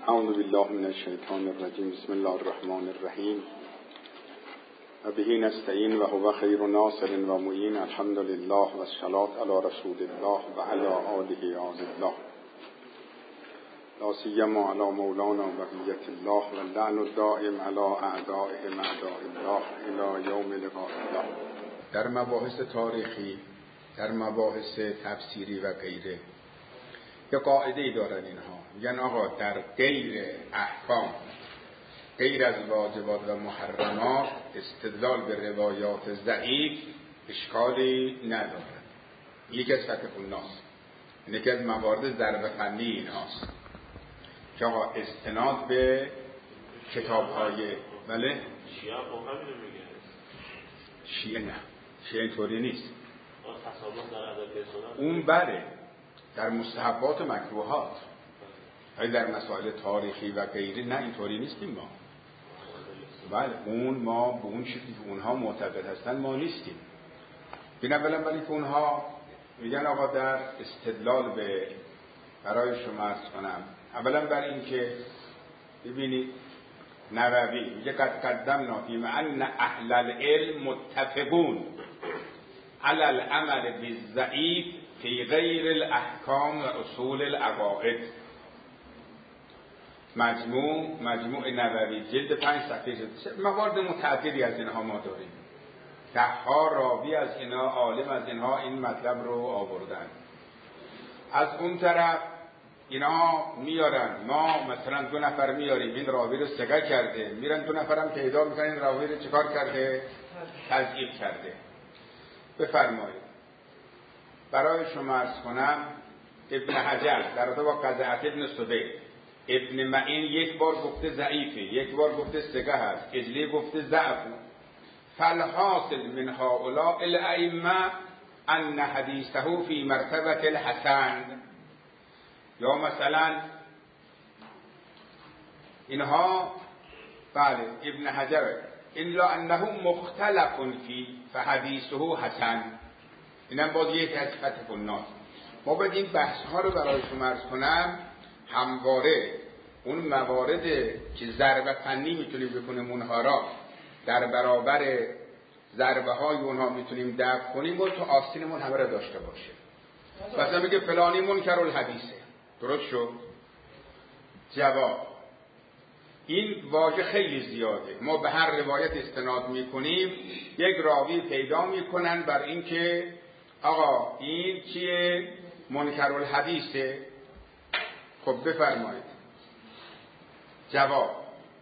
اعوذ بالله من الشیطان الرجیم. بسم الله الرحمن الرحیم. و به نستعین و هو خیر ناصر و معین. الحمد لله و الصلاة علی رسول الله و علی آله آل الله، لا سیما علی مولانا بقیة الله و اللعن الدائم علی اعدائهم اعداء الله الی یوم لقاء الله. در مباحث تاریخی، در مباحث تفسیری و غیره یه قاعده‌ای دارن اینها، میگن آقا در غیر احکام، غیر از واجبات و محرمات، استدلال به روایات ضعیف اشکالی ندارد. یکی از فتح الناس، یکی از موارد ضرب فنی اینهاست که آقا استناد به کتاب‌های بله شیعه هم همین میگه. شیعه نه، شیعه اینطوری نیست. تصادف در ادب سنت اون بله در مستحبات و مکروهات، ولی در مسائل تاریخی و غیره نه، اینطوری نیستیم ما. بله ما به اون چیزی که اونها معتقد هستن ما نیستیم. بین اولا ولی که اونها میگن آقا در استدلال به، برای شما عرض کنم، اولا برای این که ببینید نووی میگه قد قدمنا فی ان اهل العلم متفقون علی العمل بالضعیف فی غیر الاحکام و اصول العقائد. مجموع نووی جلد 5 صفحه جلد. موارد متعددی از اینها ما داریم. ده‌ها راوی از اینها، عالم از اینها این مطلب رو آوردن. از اون طرف اینا میارن، ما مثلا 2 نفر میاریم این راوی رو ثقه کرده، میرن 2 نفرم پیدا میکنن این راوی رو چیکار کرده؟ تضعیف کرده. بفرمایید برای شما عرض کنم ابن حجر در رابطه با قزعة ابن سبیل، ابن معین یک بار گفته ضعیفه، یک بار گفته ثقه هست، اجلی گفته ضعف. فالحاصل من هؤلاء الائمه ان حدیثه فی مرتبه الحسن. یا مثلا اینها بله ابن حجر الا انه مختلف فی فحدیثه حسن. اینم باز یک از فتح الناس. ما باید این بحث ها رو برای شما عرض کنم، همواره اون موارد که ضربه فنی میتونیم بکنیم اونها را در برابر ضربه های اونها میتونیم دفع کنیم و تو آستینمون همه را داشته باشه. مثلا میگه فلانی منکر الحدیثه، درست شد؟ جواب این واژه خیلی زیاده. ما به هر روایت استناد میکنیم، یک راوی پیدا میکنن بر این که آقا این چیه؟ منکر الحدیثه. خب بفرمایید جواب.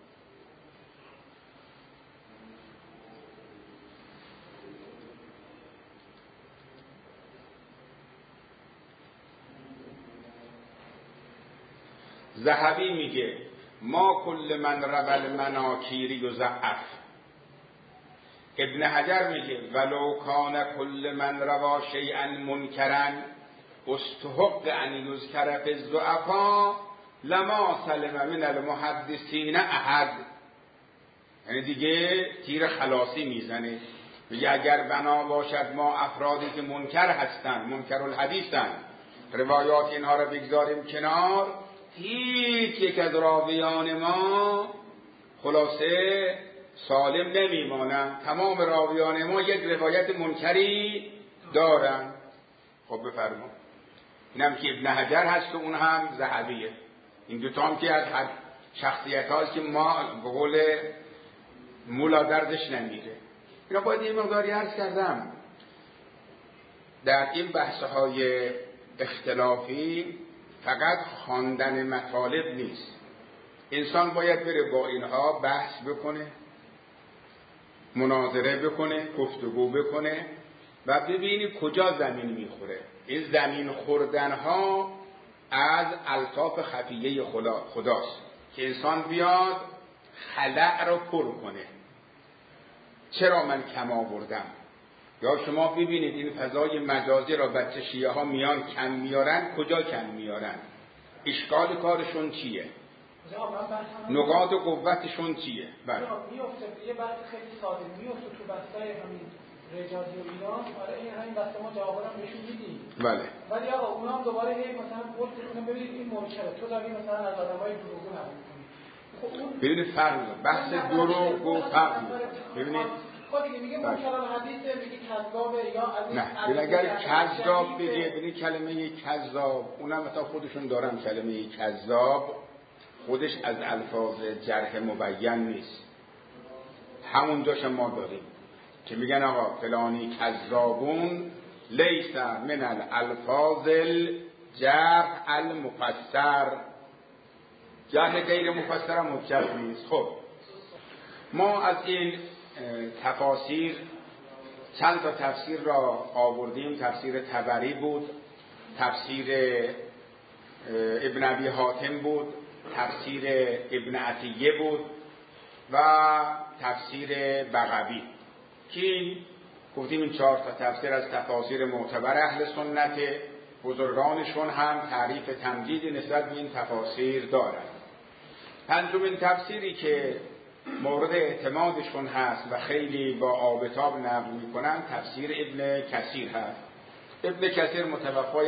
ذهبی میگه ما کل من رول مناکیری و ضعف. ابن حجر میگه ولو کان کل من روا شیئا منکرا استحق ان یذکر فی الضعفاء لما سلم من المحدثین احد. یعنی دیگه تیر خلاصی میزنه، میگه اگر بنا باشد ما افرادی که منکر هستن، منکر الحدیثن، روایات اینها را بگذاریم کنار، هیچ یک از راویان ما خلاصه سالم نمیمانن. تمام راویان ما یک روایت منکری دارن. خب بفرما. اینم که ابن حجر هست و اون هم ذهبیه. این دوتا هم که از هر شخصیت هاست که ما به قول مولا دردش نمیره. اینا باید یه مقداری عرض کردم در این بحث های اختلافی فقط خواندن مطالب نیست. انسان باید بره با اینها بحث بکنه، مناظره بکنه، گفتگو بکنه و ببینی کجا زمین میخوره. این زمین خوردن ها از الطاف خفیه خداست که انسان بیاد خلأ رو پر کنه. چرا من کم آوردم؟ یا شما ببینید این فضای مجازی را بچه شیعه ها میان کم میارن، کجا کم میارن؟ اشکال کارشون چیه؟ نقاط و قوتشون چیه؟ بله میفته یه بحث خیلی ساده میفته تو بحثای همین رجالی و ایران. برای این همین بحث ما جوابا رو نشون میدیم. بله ولی آقا اونا هم دوباره هی مثلا گفت ببینید این منکره، تو داری مثلا از آدمای دروغگو نمیگی، ببینید فرق بحث دروغ و فرق ببینید خودی میگه منکر الحدیث میگه کذابه یا از نه اگر کذاب بگه ببینید کلمه کذاب اونم مثلا خودشون دارن کلمه کذاب خودش از الفاظ جرح مبین نیست. همون جاش ما داریم که میگن آقا فلانی کذابون لیس من الالفاظ الجرح المفسر، جرح غیر مفسر هم حجت نیست. خب ما از این تفاسیر چند تا تفسیر را آوردیم. تفسیر طبری بود، تفسیر ابن ابی حاتم بود، تفسیر ابن عطیه بود و تفسیر بغوی که گفتیم این 4 تا تفسیر از تفاسیر معتبر اهل سنت. بزرگانشون هم تعریف تمجیدی نسبت به این تفاسیر دارند. پنجمین تفسیری که مورد اعتمادشون هست و خیلی با آبتاب نقل میکنن تفسیر ابن کثیر هست. ابن کثیر متوفای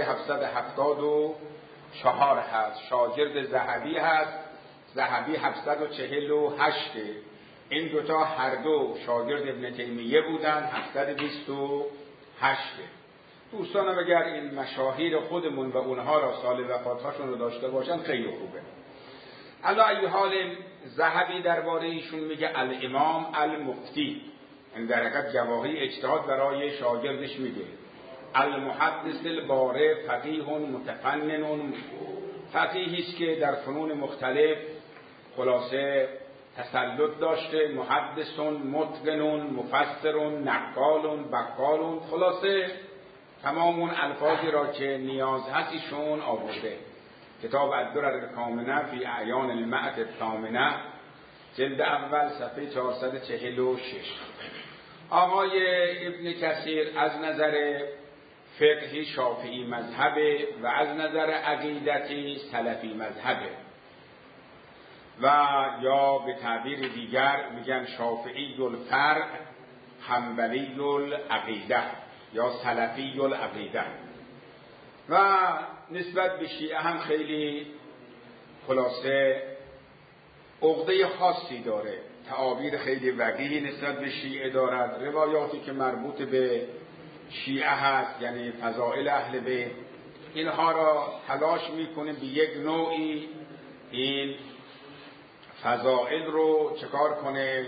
774 هست، شاگرد ذهبی هست. ذهبی 748. این دوتا هر دو شاگرد ابن تیمیه بودن، 728. دوستانم اگر این مشاهیر خودمون و اونها را سال وفاتهاشون رو داشته باشن خیلی خوبه. علی ای حال ذهبی درباره ایشون میگه الامام المفتی، این در حقیقت گواهی اجتهاد برای شاگردش میده. المحدث البارع فقیه متفنن، فقیهی است که در فنون مختلف خلاصه تسلط داشته. محدثون متقنون مفسرون نقالون بقالون، خلاصه تمام اون الفاظی را که نیاز هست ایشون آورده. کتاب الدرر کامنه فی اعیان المعت الثامنه جلد اول صفحه 446. آقای ابن کثیر از نظر فقهی شافعی مذهبه و از نظر عقیدتی سلفی مذهبه و یا به تعبیر دیگر میگن شافعی الفرع حنبلی العقیده یا سلفی العقیده. و نسبت به شیعه هم خیلی خلاصه عقده خاصی داره، تعابیر خیلی وقیحی نسبت به شیعه دارد. روایاتی که مربوط به شیعه هست یعنی فضائل اهل بیت، اینها را تلاش میکنه به یک نوعی این فضائل رو چکار کنه،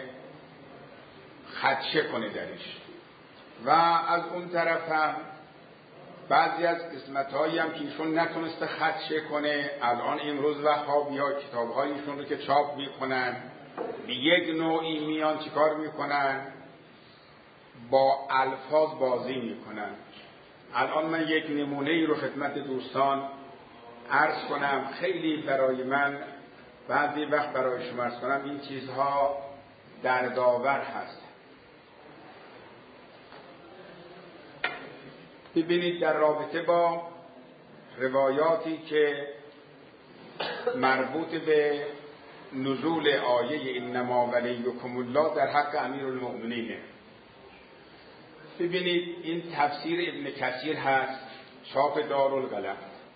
خدشه کنه درش. و از اون طرف هم بعضی از قسمت‌هایی هم که ایشون نتونسته خدشه کنه، الان امروز وهابی‌ها کتاب‌هایشون رو که چاپ میکنن به یک نوعی میان چیکار میکنن، با الفاظ بازی میکنن. الان من یک نمونه ای رو خدمت دوستان عرض کنم، خیلی برای من بعضی وقت برای شما عرض کنم این چیزها دردآور هست. ببینید در رابطه با روایاتی که مربوط به نزول آیه انما ولیکم الله در حق امیرالمؤمنینه. ببینید این تفسیر ابن کثیر هست، چاپ دارالقلم.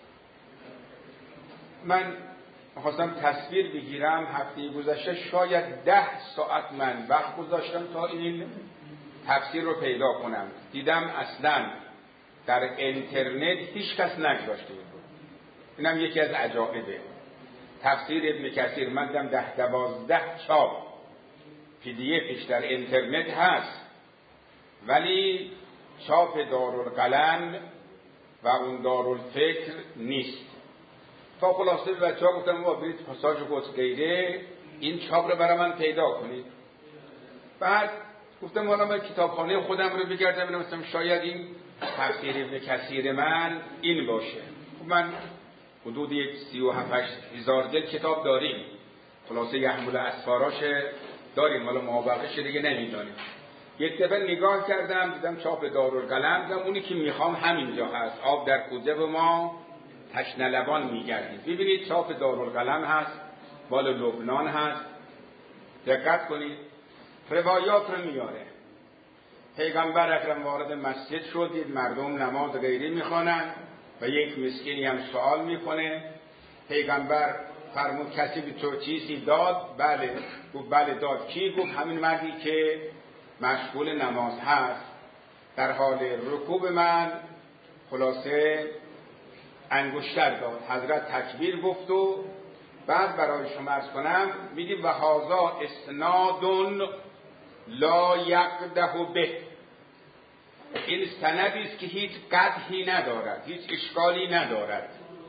من خواستم تصویر بگیرم، هفته گذشته شاید 10 ساعت من وقت گذاشتم تا این تفسیر رو پیدا کنم. دیدم اصلاً در اینترنت هیچ کس نگذاشته بود. اینم یکی از عجایبه. تفسیر ابن کثیر من دیدم 10-12 چاپ PDFش در اینترنت هست، ولی چاپ دارالقلم و اون دارالفکر نیست. تا خلاصه به بچه‌ها گفتم ما برید پاساژ قدس غیره این چاپ رو برای من پیدا کنید. بعد گفتم حالا من کتابخانه خودم رو بگردم ببینم مثلا شاید این تفسیر ابن کثیر من این باشه. من حدود 37,000 جلد کتاب داریم، خلاصه یحمل اسفاراش داریم، حالا مابقیش دیگه نمیدانیم. یک دفعه نگاه کردم دیدم چاپ دارالقلم، دیدم اونی که میخوام همینجا هست، آب در کوزه به ما تشنه لبان میگردیم. ببینید چاپ دارالقلم هست، مال لبنان هست. دقت کنید روایات رو میاره. پیغمبر اکرم وارد مسجد شد، دید مردم نماز غیری میخوانند و یک مسکینی هم سوال میکنه. پیغمبر فرمود کسی به تو چیزی داد؟ بله. گفت بله داد. کی؟ گفت همین مردی که مشغول نماز هست، در حال رکوع به من خلاصه انگشتر داد. حضرت تکبیر گفت و بعد برای شما عرض کنم میگه و هذا اسناد لا یقده به، این سندی است که هیچ قدحی ندارد، هیچ اشکالی ندارد.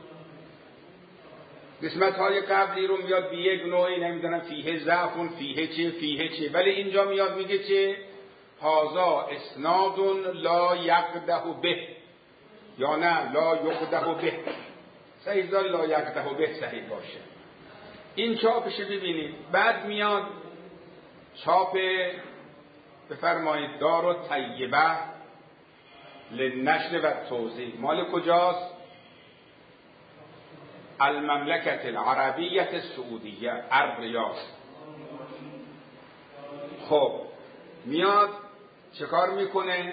قسمت‌های قبلی رو میاد به یک نوعی نمیدونم فیه ضعف، فیه چه، ولی اینجا میاد میگه چه؟ هذا اسناد لا یقده به، یا نه لا یقده به، صحیح لا یقده به صحیح باشه. این چاپش ببینید. بعد میاد چاپ بفرمایید دار و طیبه للنشر و توزیع. مال کجاست؟ المملکت العربیت السعودیه، الریاض. خب میاد چه کار میکنه؟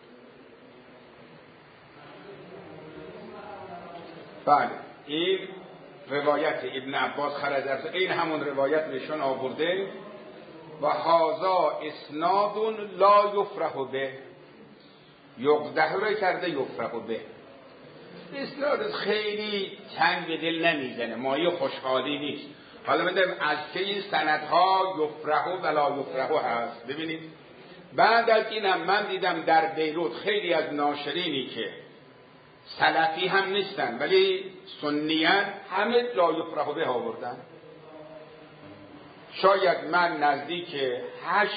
بله این روایت ابن عباس خرج از این همون روایت نشون آورده و هذا اسناد لا یفرح به، یقده رو کرده یفرح به. اسناد خیلی تنگ به دل نمیزنه، مایه خوشحالی نیست. حالا من دارم از که این سندها یفرح و لا یفرح هست. ببینید بعد از این هم من دیدم در بیروت خیلی از ناشرینی که سلفی هم نیستن ولی سنیان همه لا یفرح به آوردن. شاید من نزدیک 8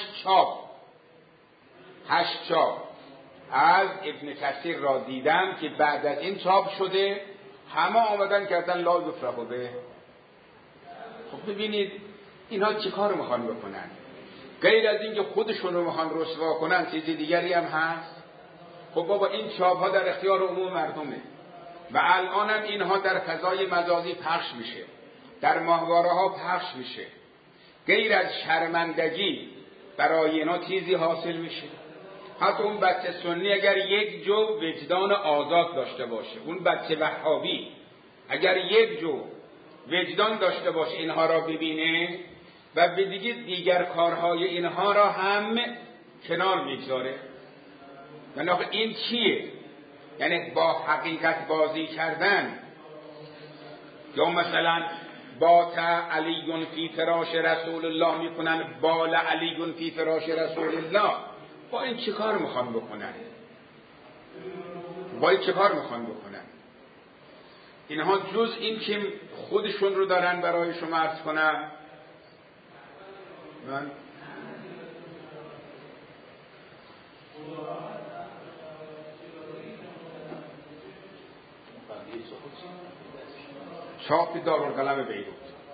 چاپ از ابن کثیر را دیدم که بعد از این چاپ شده همه آمدن کردن لا یفرح به. خب ببینید اینها چه کار میخوان بکنن؟ غیر از این که خودشون رو میخوان رسوا کنن چیز دیگری هم هست. خب بابا این چاپ ها در اختیار عموم مردمه و الان هم اینها در فضای مجازی پخش میشه، در ماهواره ها پخش میشه. غیر از شرمندگی برای اینا چیزی حاصل میشه؟ حتی اون بچه سنی اگر یک جو وجدان آزاد داشته باشه، اون بچه وهابی اگر یک جو وجدان داشته باشه اینها را ببینه و به دیگر کارهای اینها را هم کنار میگذاره. یعنی این چیه؟ یعنی با حقیقت بازی کردن. یا مثلا بات علی فی فراش رسول الله میکنن بال علی فی فراش رسول الله. با این چه کار میخوان بکنن؟ اینها جز این که خودشون رو دارن برای شما عرض کنم. من چاپ دارالقلم بیروت.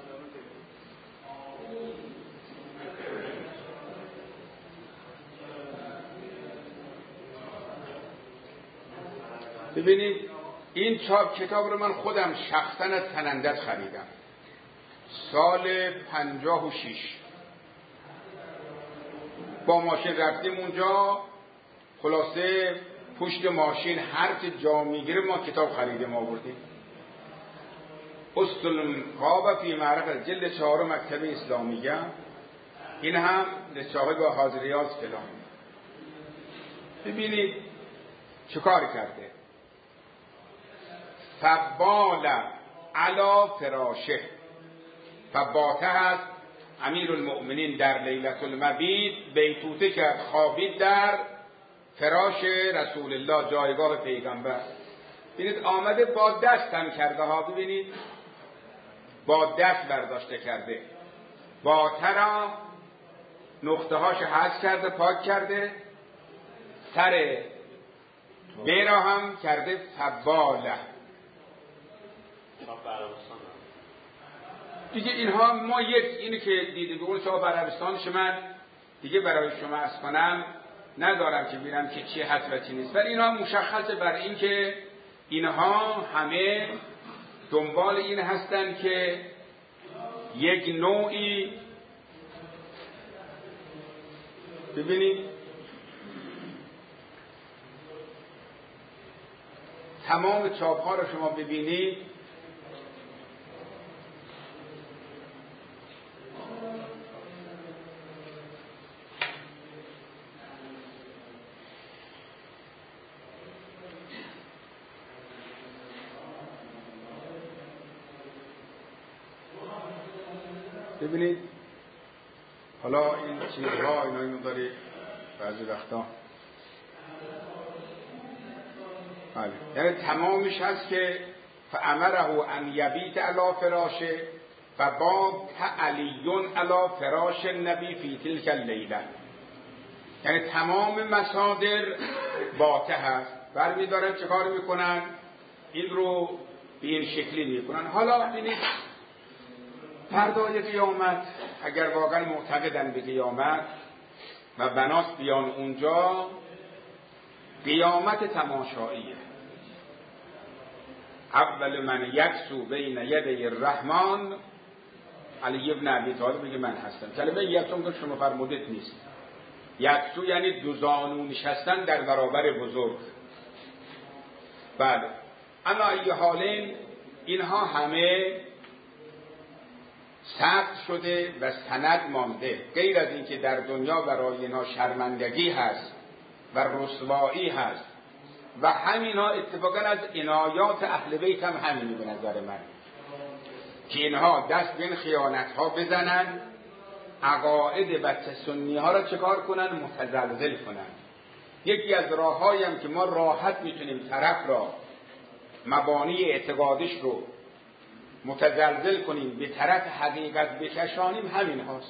ببینید این کتاب رو من خودم شخصا از سنندج خریدم سال 56. با ماشین رفتیم اونجا، خلاصه پشت ماشین هر چه جا میگیره ما کتاب خریدیم آوردیم. اصطلقاب فی معرفت جلد 4 مکتب اسلامیه. این هم صاحب حاضریات فلان. ببینید چه کار کرده. فبال علی فراشه، فباته هست امیر المؤمنین در لیلة المبیت بیتوته کرد، خوابید در فراش رسول الله جایگاه پیغمبر. ببینید آمده با دست هم کرده ها، ببینید با دست برداشته کرده، باته را نقطه هاش حذف کرده، پاک کرده، سر بیرا هم کرده فباله. دیگه اینها ما اینی که دیده به اون شما عربستانش من دیگه برای شما عرض کنم ندارم که ببینم که چی هست و چی نیست، ولی اینها مشخصه بر این که اینها همه دنبال این هستن که یک نوعی ببینید تمام چاپ ها رو شما ببینید ببینید حالا این چیزها اینا داری بعضی وقتا بله، یعنی تمامش هست که فامره ان یبیت علی فراشه فبات علیون علی فراش النبی فی تلک اللیله. یعنی تمام مصادر باطه هست، برمی‌دارن چه کار میکنن؟ این رو به این شکلی میکنن. حالا ببینید فردای قیامت اگر واقعا معتقدن به قیامت و بناست بیان اونجا، قیامت تماشاییه. اول من یکسو بین یدی الرحمن علی ابن ابی طالب میگه من هستم. کلمه یکسو که شما فرمودید نیست. یکسو یعنی دو زانو نشستن در برابر بزرگ. بله، اما ای حالین اینها همه ثبت شده و سند مانده، غیر از اینکه در دنیا برای اینها شرمندگی هست و رسوایی هست و همینها اتفاقا از عنایات اهل بیت هم همینی به نظر من که اینها دست به این خیانت ها بزنن، عقاید بچه سنی ها را چکار کنن؟ متزلزل کنن. یکی از راه‌هایی هم که ما راحت میتونیم طرف را مبانی اعتقادش رو متزلزل کنیم به طرف حقیقت بکشانیم همین هاست.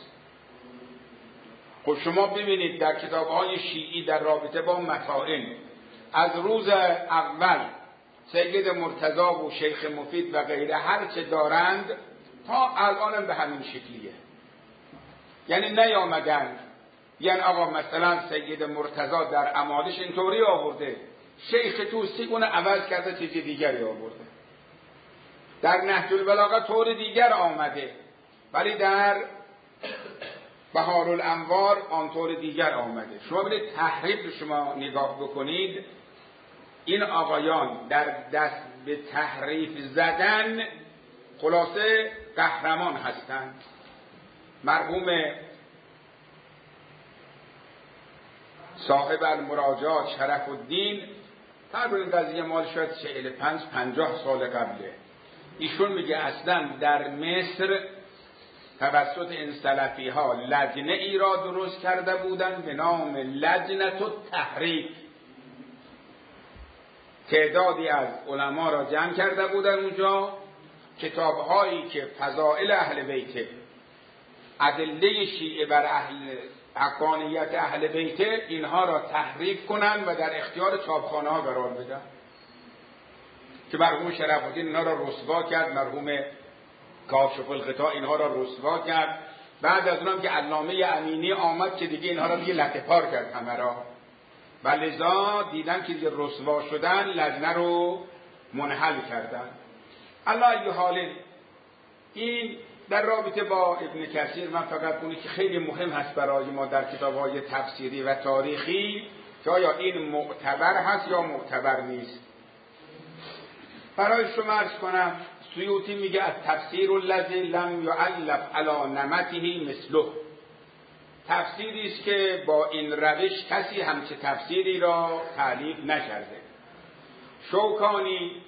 خب شما ببینید در کتاب‌های شیعی در رابطه با مطائن از روز اول سید مرتضی و شیخ مفید و غیره هر چه دارند تا الان به همین شکلیه. یعنی نیامدن یعنی آقا مثلا سید مرتضی در اعمالش اینطوری آورده، شیخ توسی اون عوض کرده چیز دیگری آورده، در نهج البلاغه طور دیگر آمده ولی در بهار الانوار آن طور دیگر آمده. شما ببینید تحریف رو شما نگاه بکنید، این آقایان در دست به تحریف زدن خلاصه قهرمان هستند. مرحوم صاحب المراجعات شرف الدین تقریبا این قضیه مال شاید 45-50 سال قبله، ایشون میگه اصلا در مصر توسط این سلفی ها لجنه ای را درست کرده بودن به نام لجنة التحریف. تعدادی از علما را جمع کرده بودن اونجا، کتابهایی که فضائل اهل بیت، ادله شیعه بر حقانیت اهل بیت، اینها را تحریف کنن و در اختیار چاپخانه ها قرار بدن که مرحوم شرف الدین اینها را رسوا کرد، مرحوم کاشف الغطا اینها را رسوا کرد. بعد از اونم که علامه امینی آمد که دیگه اینها را دیگه لطه پار کرد همه را، و لذا دیدن که دیگه رسوا شدن لجنه رو منحل کردن. الله ای حال این در رابطه با ابن کثیر من فقط اونی که خیلی مهم هست برای ما در کتاب‌های تفسیری و تاریخی که آیا این معتبر هست یا معتبر نیست. برای شما عرض کنم سیوطی میگه از تفسیر الذی لم یعلف علی نمطه مثله، تفسیری است که با این روش کسی همچه تفسیری را تعلیف نکرده. شوکانی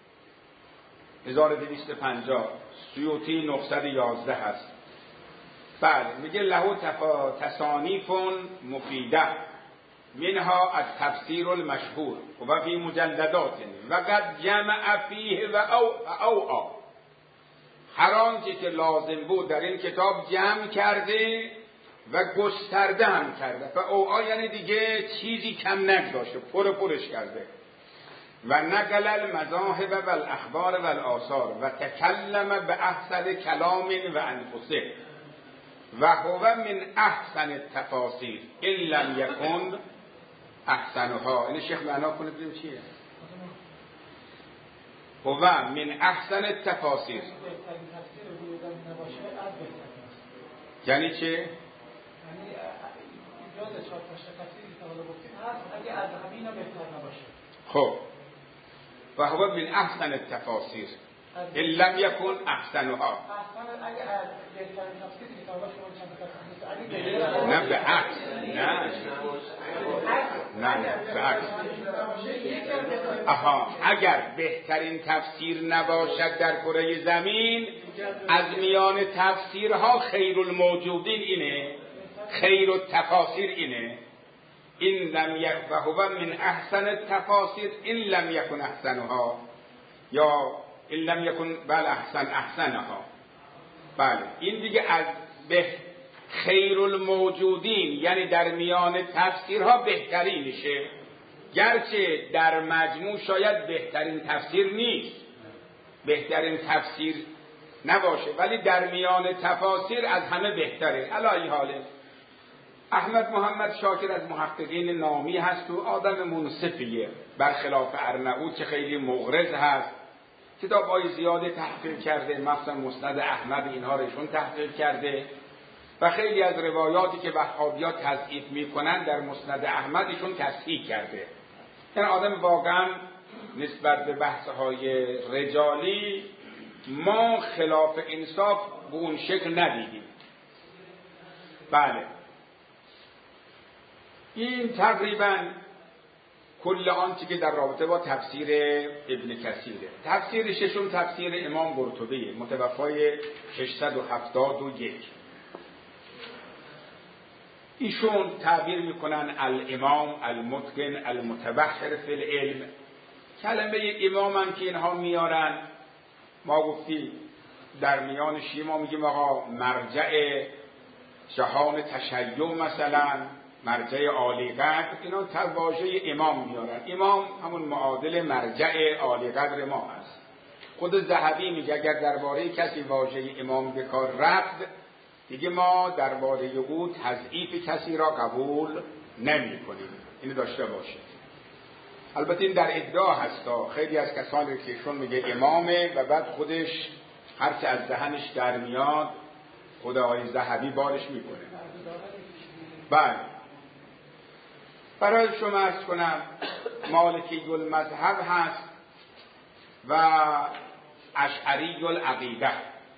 1250، سیوطی 911 هست. بله میگه له تصانیف مفیده منها از تفسیر المشهور و فی مجلدات و قد جمع فیه و اوعا، هر آنچه که لازم بود در این کتاب جمع کرده و گسترده هم کرده. و اوعا یعنی دیگه چیزی کم نگذاشته، پرش کرده. و نقل المذاهب و الاخبار و الآثار و تکلم به احسن کلام و انفسه و هو من احسن التفاسیر ان لم یکن احسنها. این شیخ معنا کنه ببینیم چیه. هو من احسن التفاسیر یعنی چه؟ یعنی جز 4 تا تفسیری که حالا گفتیم هست اگه از همینا بهتر نباشه. خب و هو من احسن التفاسیر ان لم یکن احسنها. نه به عکس، نه به عکس. اگر بهترین تفسیر نباشد در کره زمین، از میان تفسیرها خیر الموجودین اینه، خیر التفاسیر اینه. این لم یکفهو من احسن التفاسیر این لم یکن احسنها، یا این لم یکن بل احسنها. بله این دیگه از به خیر الموجودین، یعنی در میان تفسیرها بهترینشه، گرچه در مجموع شاید بهترین تفسیر نیست، بهترین تفسیر نباشه، ولی در میان تفاسیر از همه بهتره. علی حاله احمد محمد شاکر از محققین نامی هست و آدم منصفیه، برخلاف ارناؤوط که خیلی مغرض هست، کتاب‌های زیاده تحقیق کرده، مثلا مسند احمد اینها رو ایشون تحقیق کرده و خیلی از روایاتی که وهابی‌ها تضعیف میکنن در مسند احمد ایشون تصحیح کرده. این آدم واقعا نسبت به بحث‌های رجالی ما خلاف انصاف به اون شکل ندیدیم. بله این تقریبا کل آنچه که در رابطه با تفسیر ابن کثیره. تفسیر ششم تفسیر امام قرطبی متوفای 671. ایشون تعبیر میکنن الامام المتقن المتبحر فی العلم. کلمه امام هم که اینها میارن، ما گفتیم در میان شیعه ما میگیم آقا مرجع جهان تشیع، مثلا مرجع عالی قدر، اینا واژه امام میارن. امام همون معادل مرجع عالی قدر ما هست. خود ذهبی میگه اگر درباره کسی واژه امام به کار رفت، دیگه ما درباره او تضعیف کسی را قبول نمی کنیم. اینو داشته باشید. البته این در ادعا هستا، خیلی از کسانی که ایشون میگه امامه و بعد خودش هرچه از ذهنش در میاد خود آقای ذهبی بارش میکنه. بله برای شما عرض کنم مالکی المذهب هست و اشعری العقیده.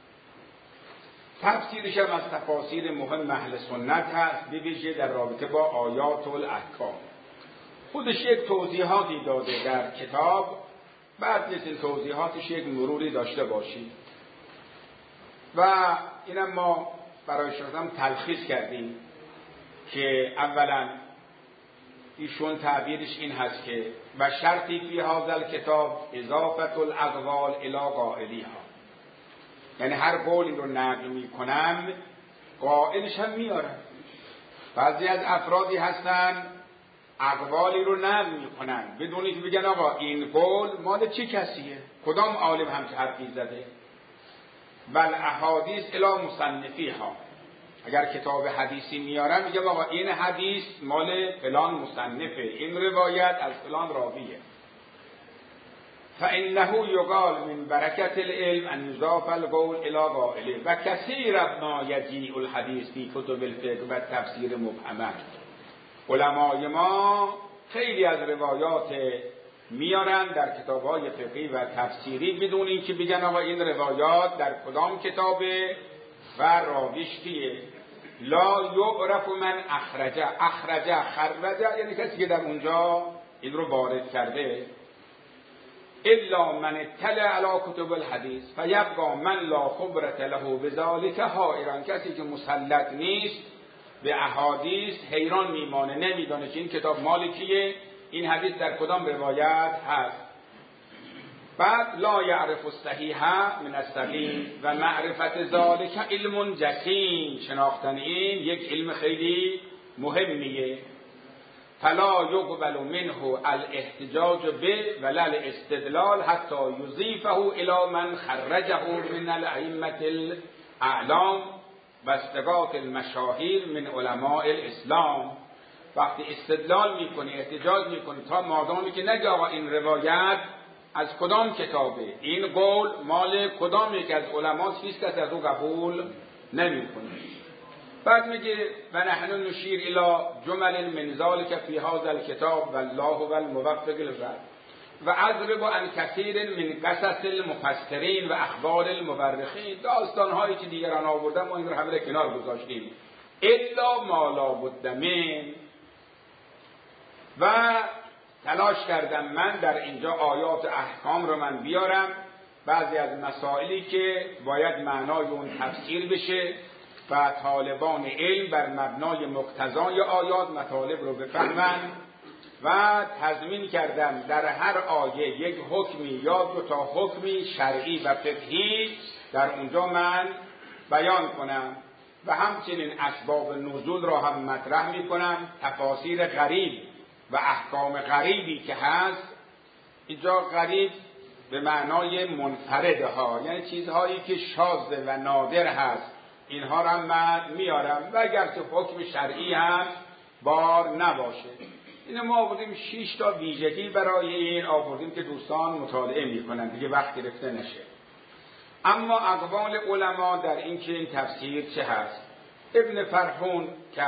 تفسیرش هم از تفاسیر مهم اهل سنت هست، به ویژه در رابطه با آیات الاحکام. خودش یک توضیحاتی داده در کتاب، بعد نیست این توضیحاتش یک مروری داشته باشید و اینم ما برای شما تلخیص کردیم که اولا ایشون تعبیرش این هست که و شرطی فی هذا الکتاب اضافت الاقوال الی قائلیها، یعنی هر قولی رو نقل میکنم قائلش هم میارن. بعضی از افرادی هستن اقوالی رو نقل میکنن بدون اینکه بگن آقا این قول مال چه کسیه، کدام عالم همچه حرفی زده. بل احادیث الی مصنفیها، اگر کتاب حدیثی میارن میگم آقا این حدیث مال فلان مصنفه، این روایت از فلان راویه. فانه یقال من برکت العلم ان یضاف القول الی قائله و کثیر ما یجیء الحدیث فی کتب الفقه و تفسیر مبهمه. علمای ما خیلی از روایات میارن در کتاب‌های فقهی و تفسیری بدون اینکه بگن آقا این روایات در کدام کتابه و راویش کیه. لا یعرف من خرج یعنی کسی که در اونجا این رو وارد کرده. الا من اطلع علی کتب الحدیث فیبقى من لا خبرة له بذلك حائرا، کسی که مسلط نیست به احادیث حیران میمانه، نمیدونه که این کتاب مال کیه، این حدیث در کدام روایت هست. بعد لا یعرف الصحیح من السقیم و معرفت ذالک علم جسیم، شناختن این یک علم خیلی مهمیه. فلا یقبل منه الاحتجاج به ولا الاستدلال حتی یضیفه الی من خرجه من الائمه الاعلام و استقاط المشاهیر من علماء الاسلام. وقتی استدلال میکنی احتجاج میکنی تا مادامی که نگه آقا این روایت از کدام کتابه، این قول مال کدام یک از علماست، هیچ کس از او قبول نمیکنه. بعد میگه و نحن نشیر الی جمل من ذلک فی هذا الکتاب والله الموفق للرشد و اضرب عن کثیر من قصص المفسرین و اخبار المورخین. داستان هایی که دیگران آوردن ما این رو همه کنار گذاشتیم. الا ما لا بد من و تلاش کردم من در اینجا آیات و احکام رو من بیارم، بعضی از مسائلی که باید معنای اون تفسیر بشه و طالبان علم بر مبنای مقتضای آیات مطالب رو بفهمن و تضمین کردم در هر آیه یک حکمی یا دو تا حکمی شرعی و فقهی در اونجا من بیان کنم و همچنین اسباب نزول را هم مطرح می کنم. تفاسیر غریب و احکام غریبی که هست، اینجا غریب به معنای منفرده ها، یعنی چیزهایی که شاذ و نادر هست، اینها را من میارم و اگرچه حکم شرعی هم بار نباشه. این ما آوردیم 6 تا ویژگی برای این آوردیم که دوستان مطالعه میکنن دیگه وقت گرفته نشه. اما اقوال علما در این که این تفسیر چه هست، ابن فرحون که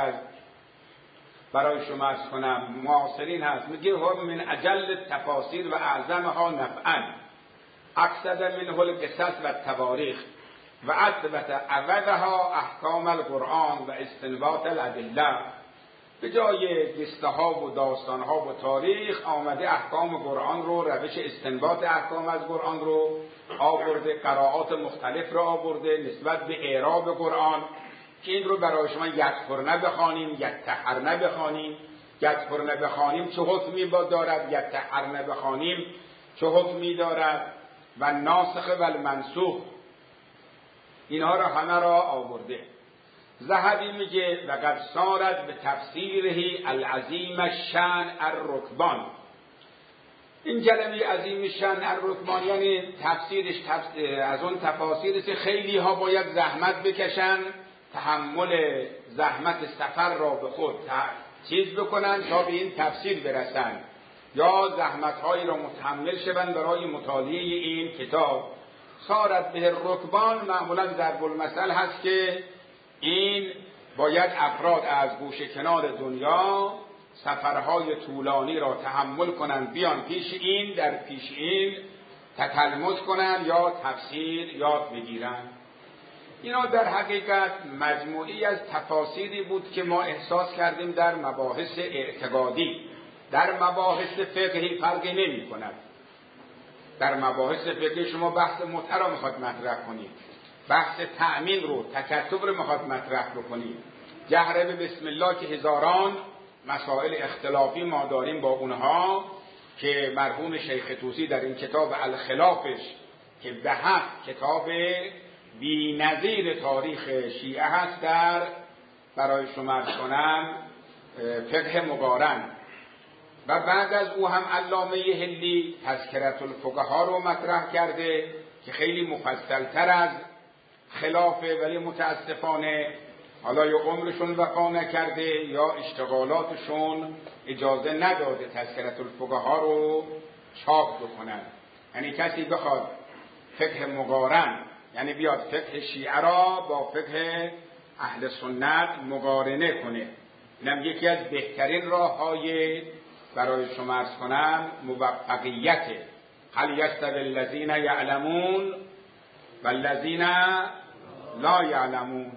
برای شما عرض کنم معاصرین هست، میگه هم من اجل تفاسیر و اعظمها نفعا اقصد منه القصص و التواریخ و اثبت عوضها احکام القرآن و استنباط الادله. به جای قصه ها و داستان ها و تاریخ آمده احکام قرآن رو، روش استنباط احکام از قرآن رو آورده، قرائات مختلف رو آورده نسبت به اعراب قرآن که این رو برای شما یکفرنه بخوانیم، یکتحرنه بخوانیم. یکفرنه بخوانیم چه حکمی دارد، یکتحرنه بخوانیم چه حکمی دارد، و ناسخ و المنسوخ، اینها را همه را آورده. ذهبی میگه وقد صارت به تفسیره العظیم الشأن الرکبان. این کلمه عظیم شأن الرکبان یعنی تفسیرش از اون تفاسیری که خیلی ها باید زحمت بکشن، تحمل زحمت سفر را به خود چیز بکنن تا به این تفسیر برسن، یا زحمت‌هایی را متحمل شوند برای مطالعه این کتاب. صارت به رکبان معمولا ضرب المثل هست که این باید افراد از گوشه کنار دنیا سفرهای طولانی را تحمل کنند، بیان پیش این، در پیش این تتلمذ کنند یا تفسیر یاد بگیرند. اینا در حقیقت مجموعی از تفاسیری بود که ما احساس کردیم در مباحث اعتقادی، در مباحث فقهی فرقی نمی کند. در مباحث فقهی شما بحث متع را میخواد مطرح کنید، بحث تأمین رو، تکتب رو میخواد مطرح بکنید، جهر به بسم الله که هزاران مسائل اختلافی ما داریم با اونها که مرحوم شیخ طوسی در این کتاب الخلافش که به حق کتاب بی نظیر تاریخ شیعه هست در برای شما عرض کنم فقه مقارن، و بعد از او هم علامه هلی تذکرة الفقها رو مطرح کرده که خیلی مفصلتر از خلافه، ولی متاسفانه حالا یا عمرشون وفا نکرده یا اشتغالاتشون اجازه نداده تذکرة الفقها رو چاپ بکنن. یعنی کسی بخواد فقه مقارن، یعنی بیاد فقه شیعه را با فقه اهل سنت مقارنه کنه، اینم یکی از بهترین راه‌های برای شما عرض کنم موفقیت. هل یستوی الذین یعلمون والذین لا یعلمون.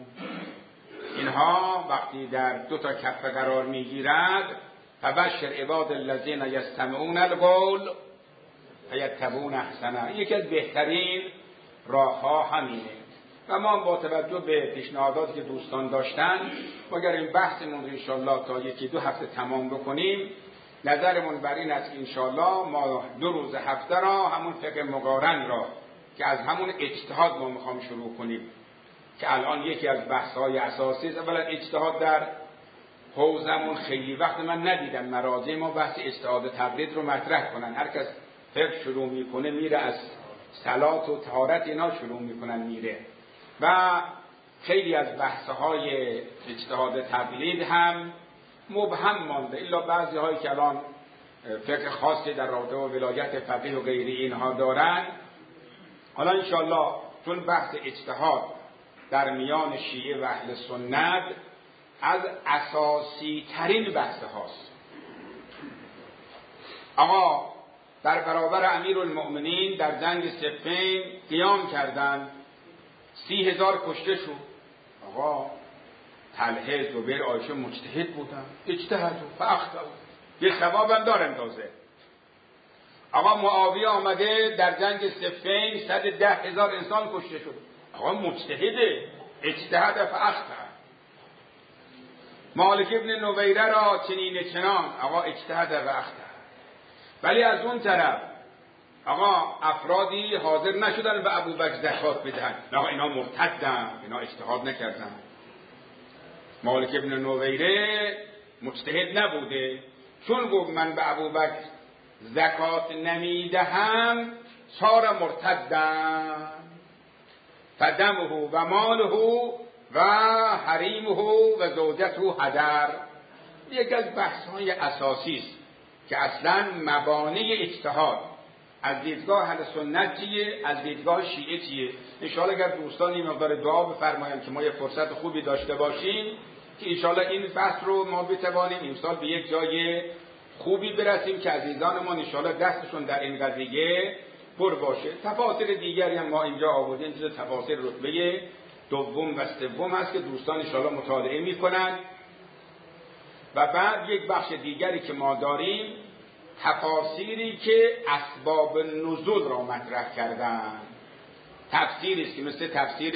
اینها وقتی در دو تا کفه قرار میگیرد، فبشر عباد الذین یستمعون القول فیتبعون احسنه، یکی از بهترین راه‌ها همینه. و ما با توجه به پیشنهاداتی که دوستان داشتن، اگر این بحثمون رو انشاءالله تا یکی دو هفته تمام بکنیم، نظرمون بر این است که انشاءالله ما 2 روز هفته را همون فقه مقارن را که از همون اجتهاد ما میخوام شروع کنیم که الان یکی از بحث‌های اساسی است. اولا اجتهاد در حوزمون خیلی وقت من ندیدم مراجع ما بحث اجتهاد تقلید رو مطرح کنن. هر کس فقه شروع میکنه میره از صلات و طهارت اینا شروع میکنن میره، و خیلی از بحث‌های اجتهاد تقلید هم مبهم مانده، الا بعضی هایی که الان فقه خاصی در رابطه با ولایت فقیه و غیری اینها دارن. حالا انشاءالله چون بحث اجتهاد در میان شیعه و اهل سنت از اساسی ترین بحث هاست. آقا در برابر امیرالمؤمنین در جنگ صفین قیام کردند، 30,000 کشته شد. آقا طلحه، زبیر، عایشه مجتهد بودن، اجتهاد و فاخطئوا، یه ثواب هم دارن تازه. آقا معاویه آمده در جنگ صفین 110,000 انسان کشته شد. آقا مجتهده، اجتهاد فاخطأ. مالک ابن نویره را چنین چنان، آقا اجتهاد فاخطأ. ولی از اون طرف آقا افرادی حاضر نشدن به ابوبکر زکات بدن، آقا اینا مرتدن، اینا اجتهاد نکردن. مالک ابن نویره مجتهد نبوده، چون گفت من به ابوبکر زکات نمیدهم صار مرتدن، فدمه و ماله و حریمه و زوجته هدر. یک از بحث‌های اساسی است که اصلا مبانی اجتهاد از دیدگاه اهل سنت چیه، از دیدگاه شیعه چیه. انشاءالله اگر دوستان این مقدار دعا بفرمایند که ما یه فرصت خوبی داشته باشیم که انشاءالله این بحث رو ما بتوانیم امسال به یک جای خوبی برسیم که عزیزان ما انشاءالله دستشون در این قضیه پر باشه. تفاسیر دیگری هم ما اینجا آوردیم، جز تفاسیر رتبه دوم و سوم هست که دوستان انشاءالله مطالعه میکنن. و بعد یک بخش دیگری که ما داریم تفاسیری که اسباب نزول را مطرح کردن. تفسیری است که مثل تفسیر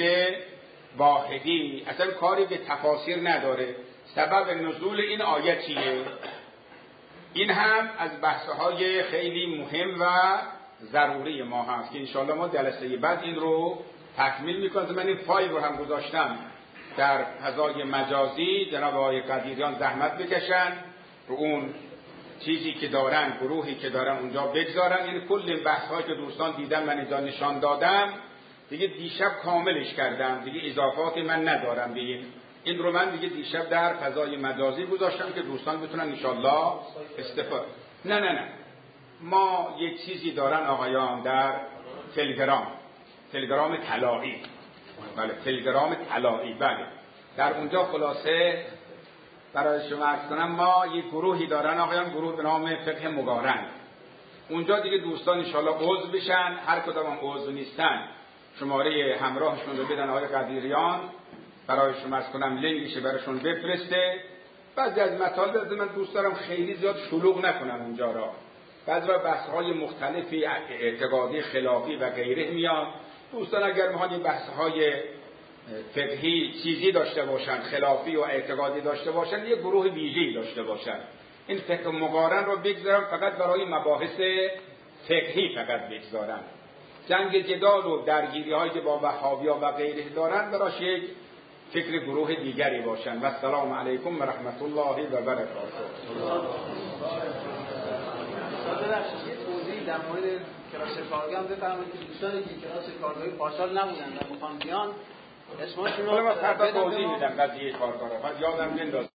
واحدی اصلا کاری به تفاسیر نداره، سبب نزول این آیه چیه. این هم از بحث‌های خیلی مهم و ضروری ما هست که انشاءالله ما جلسه بعد این رو تکمیل میکنم. من این فایل رو هم گذاشتم در فضای مجازی، جناب آقای قدیریان زحمت بکشن رو اون چیزی که دارن، گروهی که دارن اونجا بگذارن. این کل این بحث‌هایی که دوستان دیدن من اینجا نشان دادم دیگه دیشب کاملش کردم، دیگه اضافاتی من ندارم به این رو من دیگه دیشب در فضای مجازی گذاشتم که دوستان بتونن انشالله استفاده. نه ما یک چیزی دارن آقایان در تلگرام طلایی، بله تلگرام طلایی، بله در اونجا خلاصه برای شما عرض کنم ما یک گروهی دارن آقایان، گروه به نام فقه مقارن. اونجا دیگه دوستان انشالله عضو بشن، هر کدام هم عضو نیستن شماره همراهشون رو بدن آقای قدیریان برای شما عرض کنم لینکش براشون بفرسته. بعضی از مطالب من دوست دارم خیلی زیاد شلوغ نکنم اونجا را، بعضی را بحث‌های مختلفی اعتقادی خلافی و غیره میاد. دوستان اگر میخوان بحث‌های فقهی چیزی داشته باشن، خلافی و اعتقادی داشته باشن، یه گروه ویژه‌ای داشته باشن. این فقه مقارن رو بگذارم فقط برای مباحث فقهی فقط بگذارم. جنگ جدال و درگیری هایی که با وهابیا و غیره دارن براش یک فکر گروه دیگری باشن. و السلام علیکم و رحمت الله و برکاته. در مورد کلاس کارگاه هم بفرمایید که دوستانی که کلاس کارگاهی پارسال نبودن و میخوان بیان اسمشون رو من فردا توضیح میدم قضیه کارگاه رو، بعد یادم ننداز.